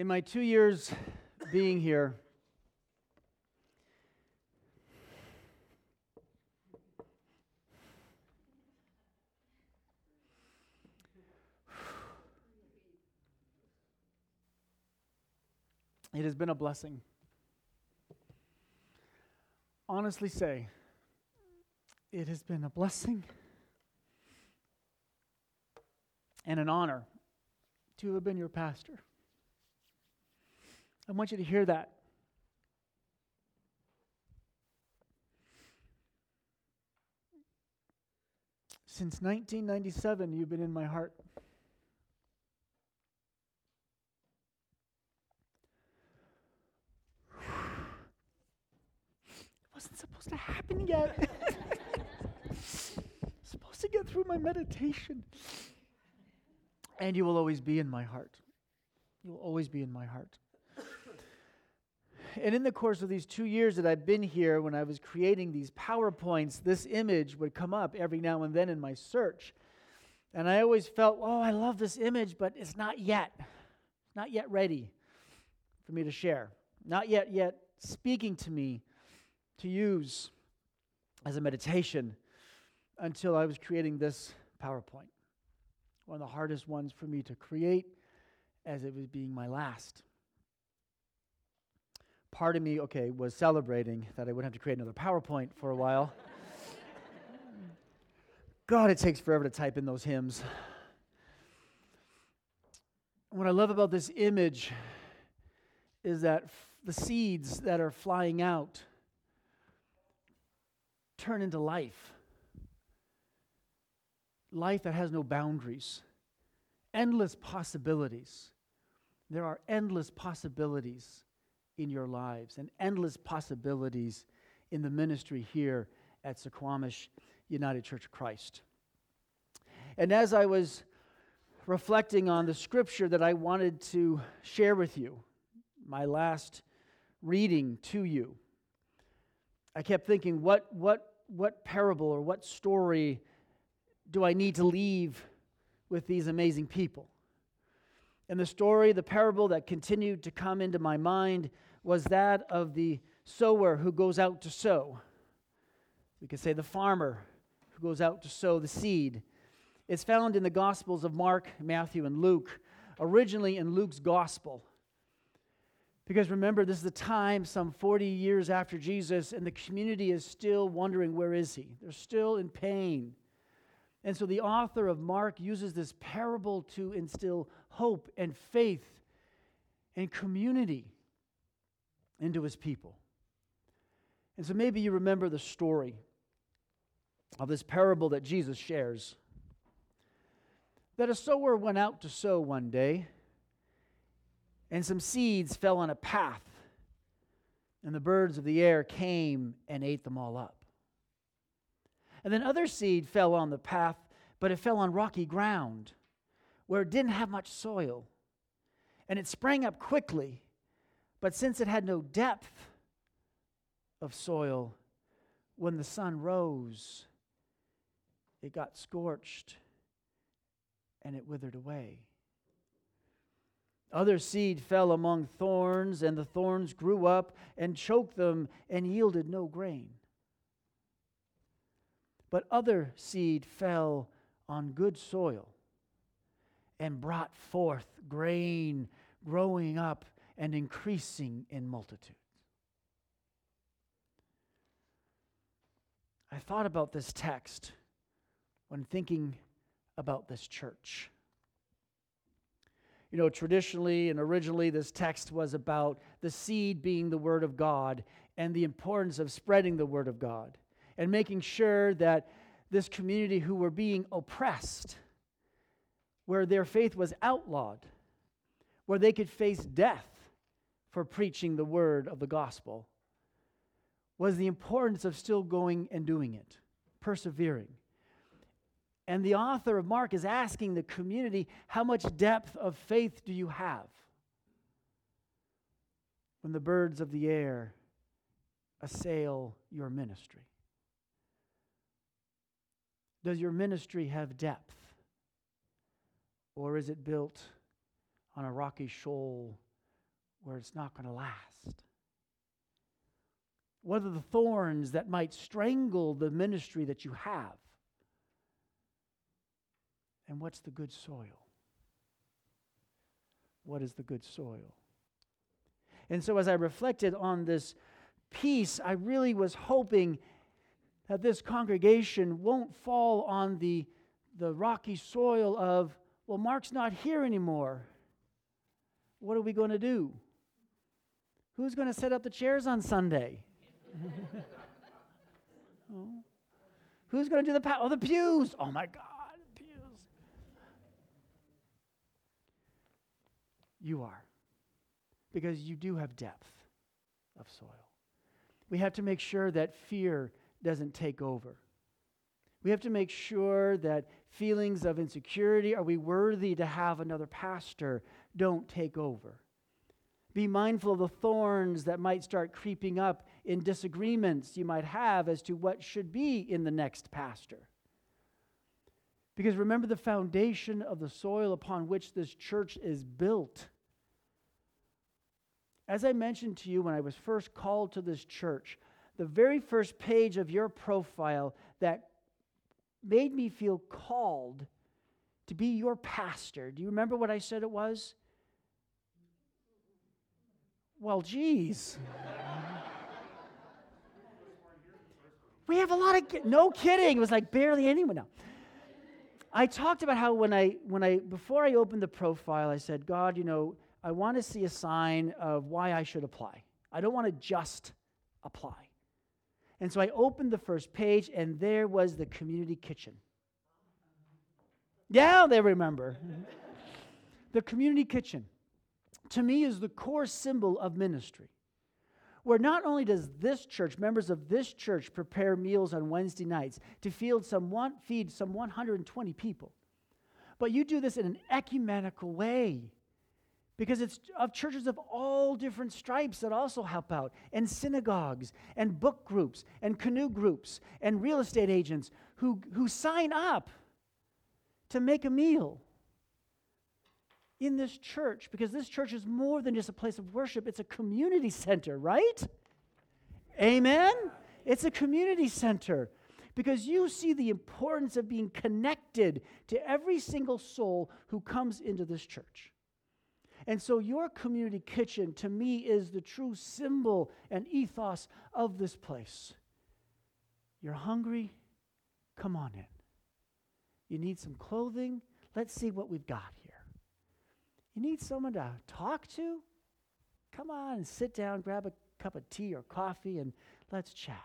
In my 2 years being here, it has been a blessing. Honestly say, it has been a blessing and an honor to have been your pastor. I want you to hear that. Since 1997, you've been in my heart. It wasn't supposed to happen yet. Supposed to get through my meditation. And you will always be in my heart. You will always be in my heart. And in the course of these 2 years that I've been here, when I was creating these PowerPoints, this image would come up every now and then in my search. And I always felt, oh, I love this image, but it's not yet. It's not yet ready for me to share. Not yet speaking to me to use as a meditation until I was creating this PowerPoint. One of the hardest ones for me to create, as it was being my last. Part of me, was celebrating that I wouldn't have to create another PowerPoint for a while. God, it takes forever to type in those hymns. What I love about this image is that the seeds that are flying out turn into life. Life that has no boundaries. Endless possibilities. There are endless possibilities in your lives and endless possibilities in the ministry here at Suquamish United Church of Christ. And as I was reflecting on the scripture that I wanted to share with you, my last reading to you, I kept thinking, what parable or what story do I need to leave with these amazing people? And the story, the parable that continued to come into my mind was that of the sower who goes out to sow. We could say the farmer who goes out to sow the seed. It's found in the Gospels of Mark, Matthew, and Luke, originally in Luke's Gospel. Because remember, this is the time some 40 years after Jesus, and the community is still wondering, where is he? They're still in pain. And so the author of Mark uses this parable to instill hope and faith and community into his people. And so maybe you remember the story of this parable that Jesus shares. That a sower went out to sow one day, and some seeds fell on a path, and the birds of the air came and ate them all up. And then other seed fell on the path, but it fell on rocky ground where it didn't have much soil. And it sprang up quickly, but since it had no depth of soil, when the sun rose, it got scorched and it withered away. Other seed fell among thorns, and the thorns grew up and choked them and yielded no grain. But other seed fell on good soil and brought forth grain, growing up and increasing in multitude. I thought about this text when thinking about this church. You know, traditionally and originally, this text was about the seed being the Word of God and the importance of spreading the Word of God and making sure that this community who were being oppressed, where their faith was outlawed, where they could face death for preaching the word of the gospel, was the importance of still going and doing it, persevering. And the author of Mark is asking the community, how much depth of faith do you have when the birds of the air assail your ministry? Does your ministry have depth? Or is it built on a rocky shoal where it's not going to last? What are the thorns that might strangle the ministry that you have? And what's the good soil? What is the good soil? And so as I reflected on this piece, I really was hoping that this congregation won't fall on the rocky soil of, well, Mark's not here anymore. What are we going to do? Who's going to set up the chairs on Sunday? Oh. Who's going to do the pews? Oh my God, pews. You are. Because you do have depth of soil. We have to make sure that fear doesn't take over. We have to make sure that feelings of insecurity, are we worthy to have another pastor, don't take over. Be mindful of the thorns that might start creeping up in disagreements you might have as to what should be in the next pastor. Because remember the foundation of the soil upon which this church is built. As I mentioned to you when I was first called to this church, the very first page of your profile that made me feel called to be your pastor, do you remember what I said it was? Well, geez. We have a lot of, no kidding, it was like barely anyone now. I talked about how before I opened the profile, I said, God, I want to see a sign of why I should apply. I don't want to just apply. And so I opened the first page, and there was the community kitchen. Yeah, they remember. The community kitchen, to me, is the core symbol of ministry, where not only does this church, members of this church, prepare meals on Wednesday nights to feed some 120 people, but you do this in an ecumenical way, because it's of churches of all different stripes that also help out, and synagogues, and book groups, and canoe groups, and real estate agents who sign up to make a meal in this church, because this church is more than just a place of worship. It's a community center, right? Amen? It's a community center, because you see the importance of being connected to every single soul who comes into this church. And so your community kitchen, to me, is the true symbol and ethos of this place. You're hungry? Come on in. You need some clothing? Let's see what we've got here. You need someone to talk to? Come on and sit down, grab a cup of tea or coffee, and let's chat.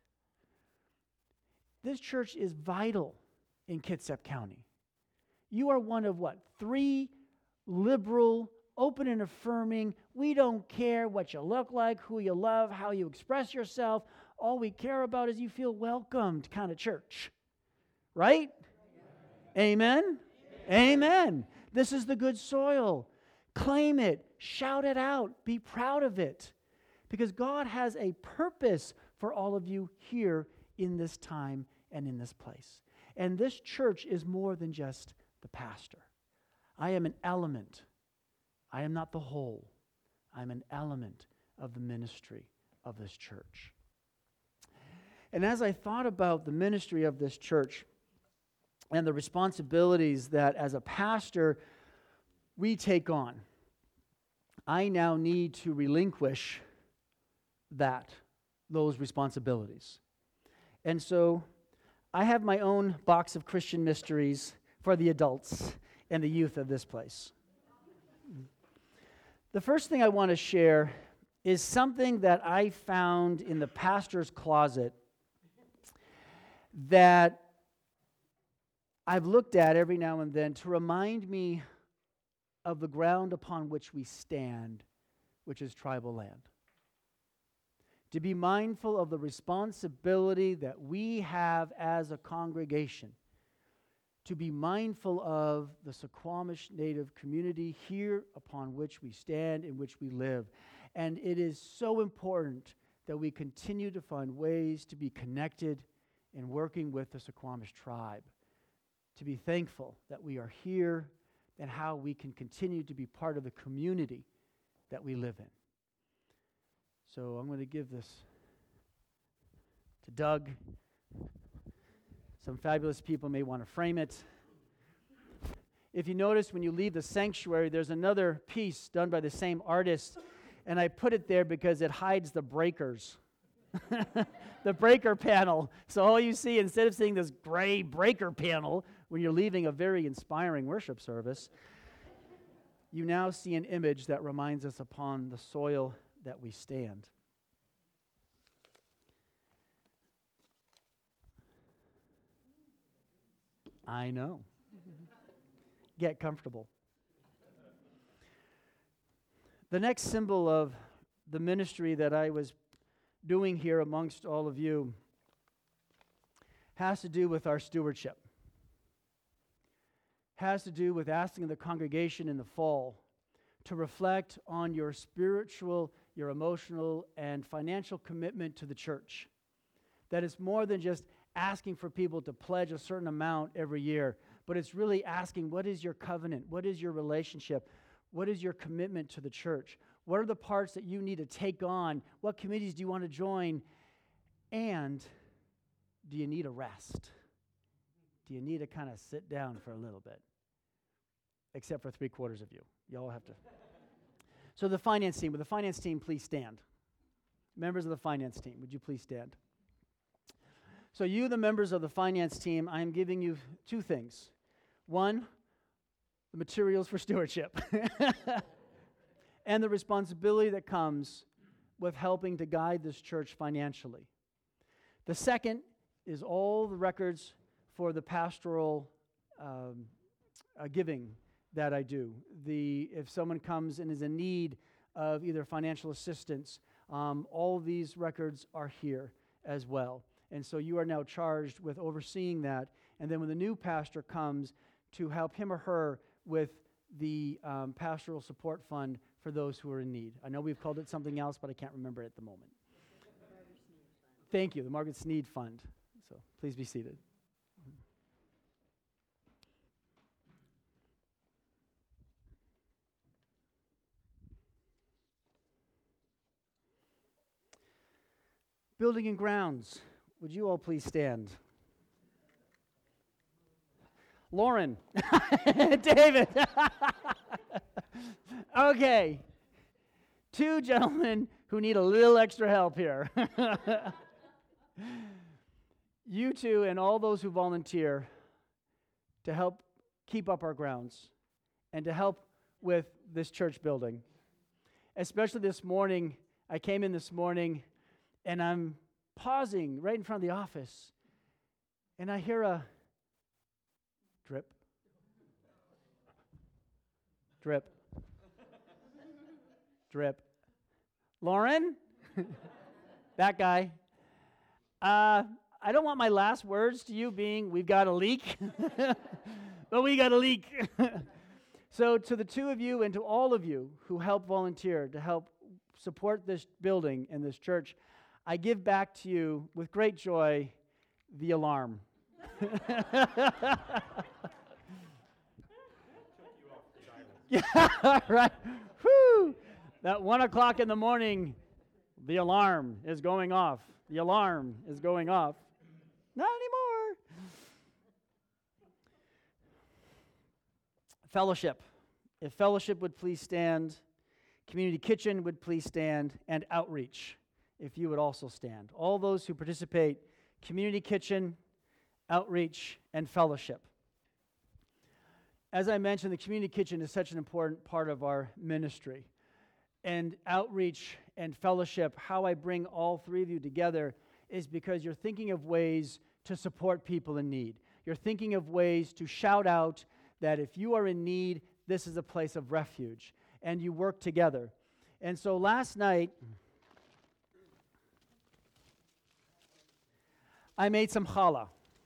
This church is vital in Kitsap County. You are one of 3 liberal, open and affirming, we don't care what you look like, who you love, how you express yourself. All we care about is you feel welcomed kind of church. Right? Amen? Amen. This is the good soil. Claim it. Shout it out. Be proud of it. Because God has a purpose for all of you here in this time and in this place. And this church is more than just the pastor. I am an element. I am not the whole. I'm an element of the ministry of this church. And as I thought about the ministry of this church and the responsibilities that as a pastor we take on, I now need to relinquish those responsibilities. And so I have my own box of Christian mysteries for the adults and the youth of this place. The first thing I want to share is something that I found in the pastor's closet that I've looked at every now and then to remind me of the ground upon which we stand, which is tribal land. To be mindful of the responsibility that we have as a congregation, to be mindful of the Suquamish Native community here upon which we stand, in which we live. And it is so important that we continue to find ways to be connected in working with the Suquamish tribe, to be thankful that we are here and how we can continue to be part of the community that we live in. So I'm going to give this to Doug. Some fabulous people may want to frame it. If you notice, when you leave the sanctuary, there's another piece done by the same artist, and I put it there because it hides the breakers. The breaker panel. So all you see, instead of seeing this gray breaker panel when you're leaving a very inspiring worship service, you now see an image that reminds us upon the soil that we stand. I know. Get comfortable. The next symbol of the ministry that I was doing here amongst all of you has to do with our stewardship. Has to do with asking the congregation in the fall to reflect on your spiritual, your emotional, and financial commitment to the church. That it's more than just asking for people to pledge a certain amount every year, but it's really asking, what is your covenant? What is your relationship? What is your commitment to the church? What are the parts that you need to take on? What committees do you want to join? And do you need a rest? Do you need to kind of sit down for a little bit? Except for 3/4 of you. You all have to. So the finance team, would the finance team please stand? Members of the finance team, would you please stand? So you, the members of the finance team, I am giving you two things. One, the materials for stewardship. And the responsibility that comes with helping to guide this church financially. The second is all the records for the pastoral giving that I do. If someone comes and is in need of either financial assistance, all of these records are here as well. And so you are now charged with overseeing that. And then when the new pastor comes, to help him or her with the pastoral support fund for those who are in need. I know we've called it something else, but I can't remember it at the moment. Thank you, the Margaret Sneed Fund. So please be seated. Building and grounds. Would you all please stand? Lauren. David. Okay. Two gentlemen who need a little extra help here. You two and all those who volunteer to help keep up our grounds and to help with this church building. Especially this morning, I came in this morning and I'm pausing right in front of the office, and I hear a drip, drip, drip. Lauren? That guy. I don't want my last words to you being, we've got a leak, but we got a leak. So to the two of you and to all of you who help volunteer to help support this building and this church, I give back to you with great joy the alarm. Yeah, right. Whew. That 1 o'clock in the morning, the alarm is going off. The alarm is going off. Not anymore. Fellowship. If fellowship would please stand, community kitchen would please stand, and outreach, if you would also stand. All those who participate, community kitchen, outreach, and fellowship. As I mentioned, the community kitchen is such an important part of our ministry. And outreach and fellowship, how I bring all three of you together is because you're thinking of ways to support people in need. You're thinking of ways to shout out that if you are in need, this is a place of refuge. And you work together. And so last night, I made some challah.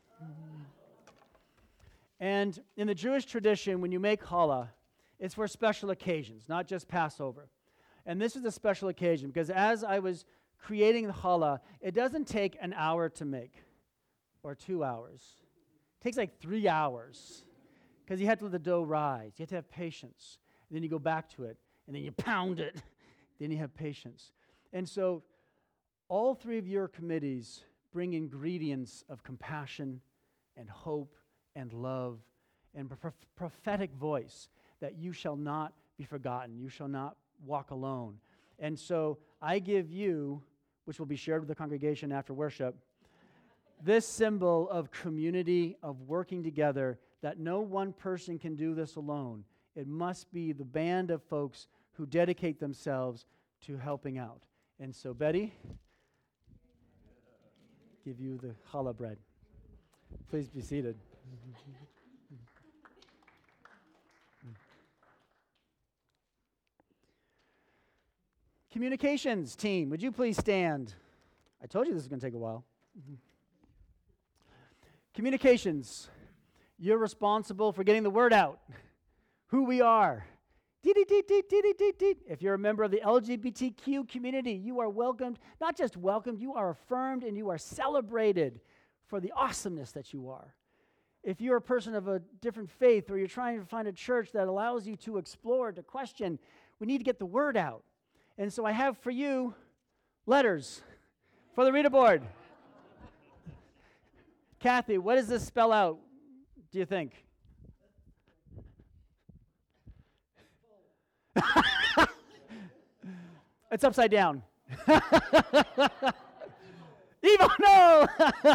And in the Jewish tradition, when you make challah, it's for special occasions, not just Passover. And this is a special occasion because as I was creating the challah, it doesn't take an hour to make or 2 hours. It takes like 3 hours because you have to let the dough rise. You have to have patience. And then you go back to it, and then you pound it, then you have patience. And so all three of your committees bring ingredients of compassion and hope and love and prophetic voice that you shall not be forgotten. You shall not walk alone. And so I give you, which will be shared with the congregation after worship, this symbol of community, of working together, that no one person can do this alone. It must be the band of folks who dedicate themselves to helping out. And so, Betty, give you the challah bread. Please be seated. Communications team, would you please stand? I told you this was going to take a while. Communications, you're responsible for getting the word out, who we are. If you're a member of the LGBTQ community, you are welcomed, not just welcomed, you are affirmed and you are celebrated for the awesomeness that you are. If you're a person of a different faith or you're trying to find a church that allows you to explore, to question, we need to get the word out. And so I have for you letters for the reader board. Kathy, what does this spell out, do you think? It's upside down. Evil, no!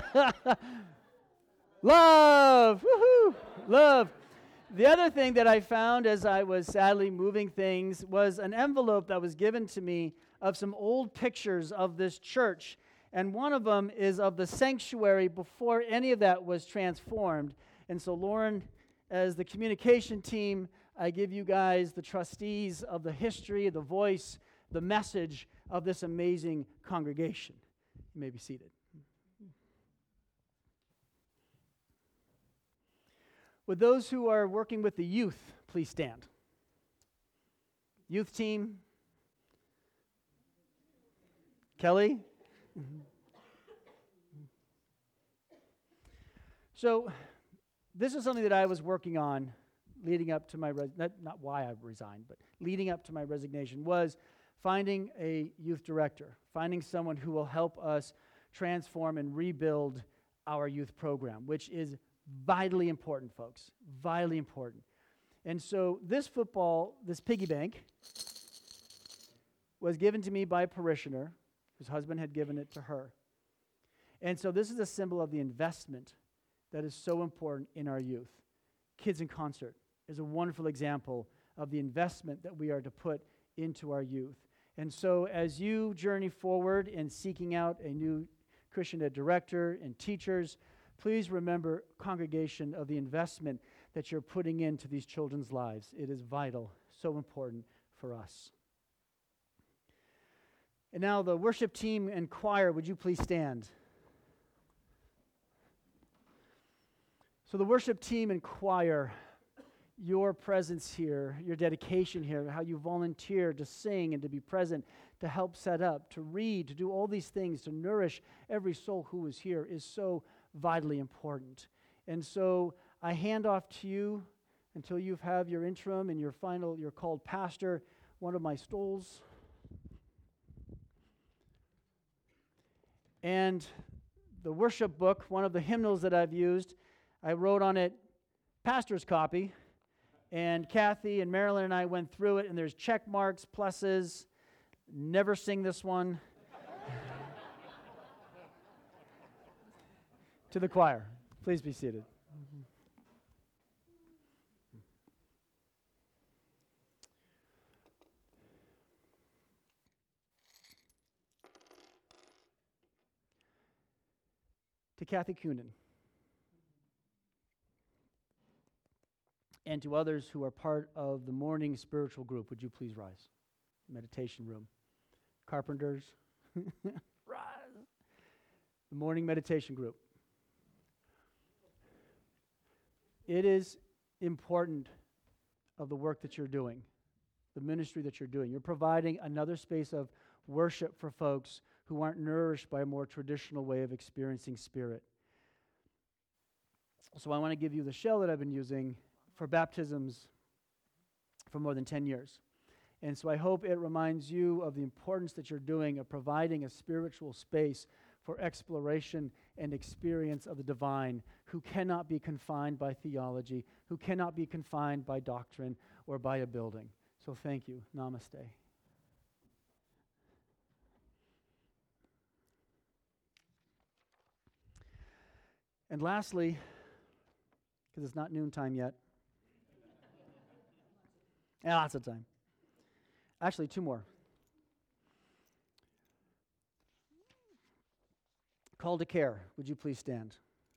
Love, woohoo, love. The other thing that I found as I was sadly moving things was an envelope that was given to me of some old pictures of this church. And one of them is of the sanctuary before any of that was transformed. And so, Lauren, as the communication team, I give you guys, the trustees, of the history, the voice, the message of this amazing congregation. You may be seated. Would those who are working with the youth please stand? Youth team. Kelly? So, this is something that I was working on leading up to my, not why I resigned, but leading up to my resignation, was finding a youth director, finding someone who will help us transform and rebuild our youth program, which is vitally important, folks, vitally important. And so this piggy bank was given to me by a parishioner whose husband had given it to her. And so this is a symbol of the investment that is so important in our youth. Kids in Concert is a wonderful example of the investment that we are to put into our youth. And so as you journey forward in seeking out a new Christian Ed director and teachers, please remember, congregation, of the investment that you're putting into these children's lives. It is vital, so important for us. And now the worship team and choir, would you please stand? So the worship team and choir, your presence here, your dedication here, how you volunteer to sing and to be present, to help set up, to read, to do all these things, to nourish every soul who is here is so vitally important. And so I hand off to you until you have your interim and your called pastor, one of my stoles. And the worship book, one of the hymnals that I've used, I wrote on it, pastor's copy, and Kathy and Marilyn and I went through it, and there's check marks, pluses, never sing this one. To the choir, please be seated. To Kathy Coonan, and to others who are part of the morning spiritual group, would you please rise? Meditation room. Carpenters, rise. The morning meditation group. It is important of the work that you're doing, the ministry that you're doing. You're providing another space of worship for folks who aren't nourished by a more traditional way of experiencing spirit. So I want to give you the shell that I've been using for baptisms for more than 10 years. And so I hope it reminds you of the importance that you're doing of providing a spiritual space for exploration and experience of the divine, who cannot be confined by theology, who cannot be confined by doctrine or by a building. So thank you. Namaste. And lastly, because it's not noontime yet, lots of time. Actually, two more. Call to care. Would you please stand?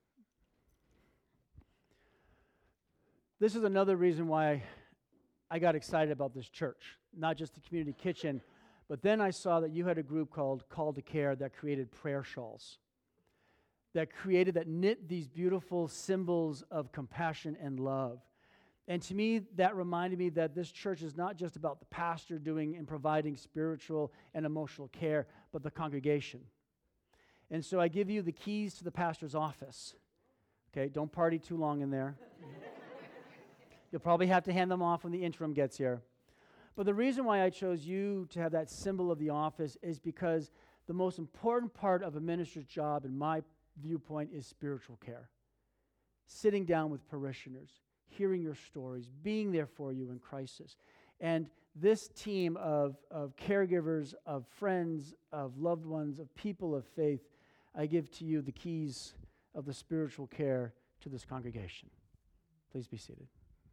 This is another reason why I got excited about this church, not just the community kitchen, but then I saw that you had a group called Call to Care that created prayer shawls, that knit these beautiful symbols of compassion and love. And to me, that reminded me that this church is not just about the pastor doing and providing spiritual and emotional care, but the congregation. And so I give you the keys to the pastor's office. Okay, don't party too long in there. You'll probably have to hand them off when the interim gets here. But the reason why I chose you to have that symbol of the office is because the most important part of a minister's job, in my viewpoint, is spiritual care. Sitting down with parishioners, hearing your stories, being there for you in crisis. And this team of caregivers, of friends, of loved ones, of people of faith, I give to you the keys of the spiritual care to this congregation. Please be seated.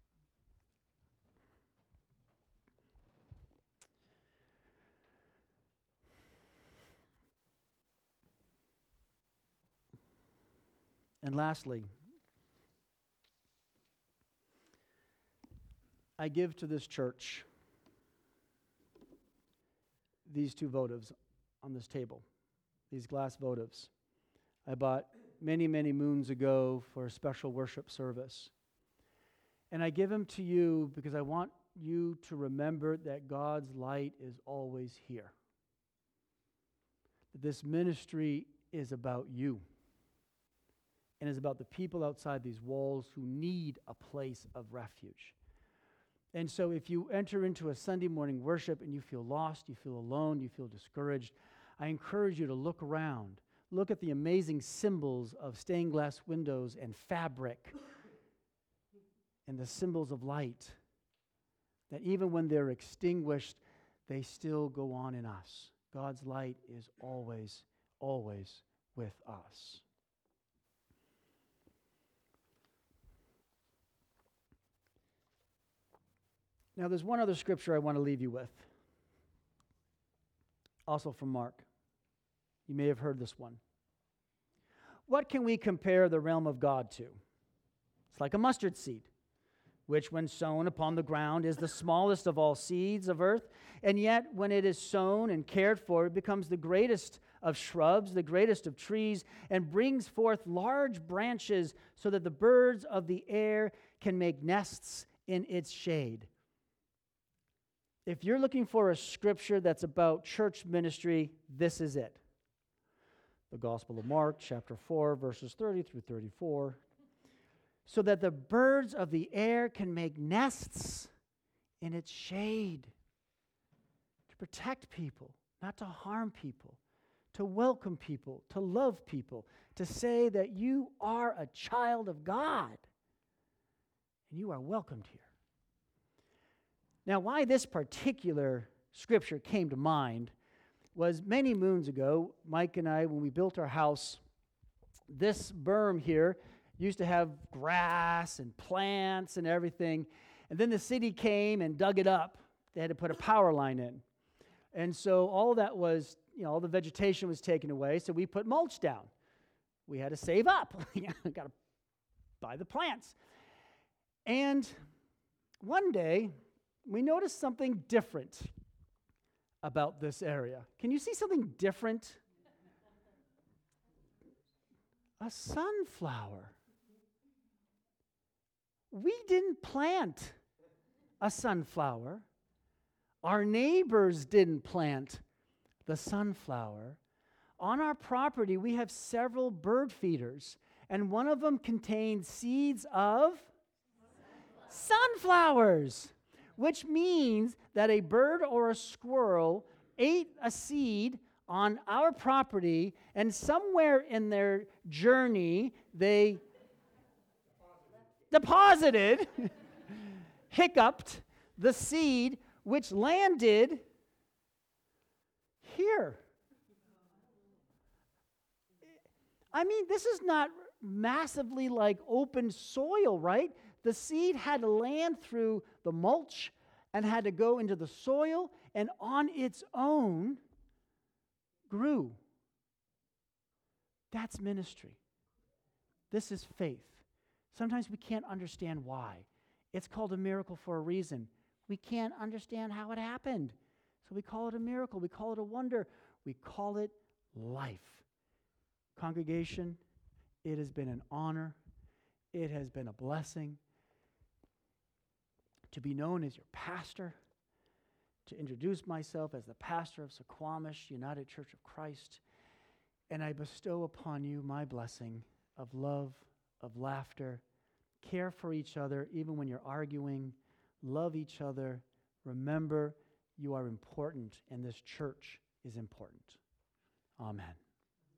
And lastly, I give to this church these two votives on this table, these glass votives. I bought many, many moons ago for a special worship service. And I give them to you because I want you to remember that God's light is always here. That this ministry is about you and is about the people outside these walls who need a place of refuge. And so if you enter into a Sunday morning worship and you feel lost, you feel alone, you feel discouraged, I encourage you to look around. Look at the amazing symbols of stained glass windows and fabric and the symbols of light, that even when they're extinguished, they still go on in us. God's light is always, always with us. Now, there's one other scripture I want to leave you with, also from Mark. You may have heard this one. What can we compare the realm of God to? It's like a mustard seed, which when sown upon the ground is the smallest of all seeds of earth, and yet when it is sown and cared for, it becomes the greatest of shrubs, the greatest of trees, and brings forth large branches so that the birds of the air can make nests in its shade. If you're looking for a scripture that's about church ministry, this is it. The Gospel of Mark, chapter 4, verses 30 through 34. So that the birds of the air can make nests in its shade. To protect people, not to harm people. To welcome people, to love people. To say that you are a child of God. And you are welcomed here. Now, why this particular scripture came to mind was many moons ago, Mike and I, when we built our house, this berm here used to have grass and plants and everything. And then the city came and dug it up. They had to put a power line in. And so all that was, all the vegetation was taken away, so we put mulch down. We had to save up. Got to buy the plants. And one day, we noticed something different about this area. Can you see something different? A sunflower. We didn't plant a sunflower. Our neighbors didn't plant the sunflower. On our property, we have several bird feeders, and one of them contained seeds of sunflowers. which means that a bird or a squirrel ate a seed on our property, and somewhere in their journey, they deposited, hiccuped the seed, which landed here. I mean, this is not massively like open soil, right? The seed had to land through the mulch and had to go into the soil, and on its own grew. That's ministry. This is faith. Sometimes we can't understand why. It's called a miracle for a reason. We can't understand how it happened. So we call it a miracle. We call it a wonder. We call it life. Congregation, it has been an honor. It has been a blessing to be known as your pastor, to introduce myself as the pastor of Suquamish United Church of Christ, and I bestow upon you my blessing of love, of laughter, care for each other even when you're arguing, love each other, remember you are important and this church is important. Amen.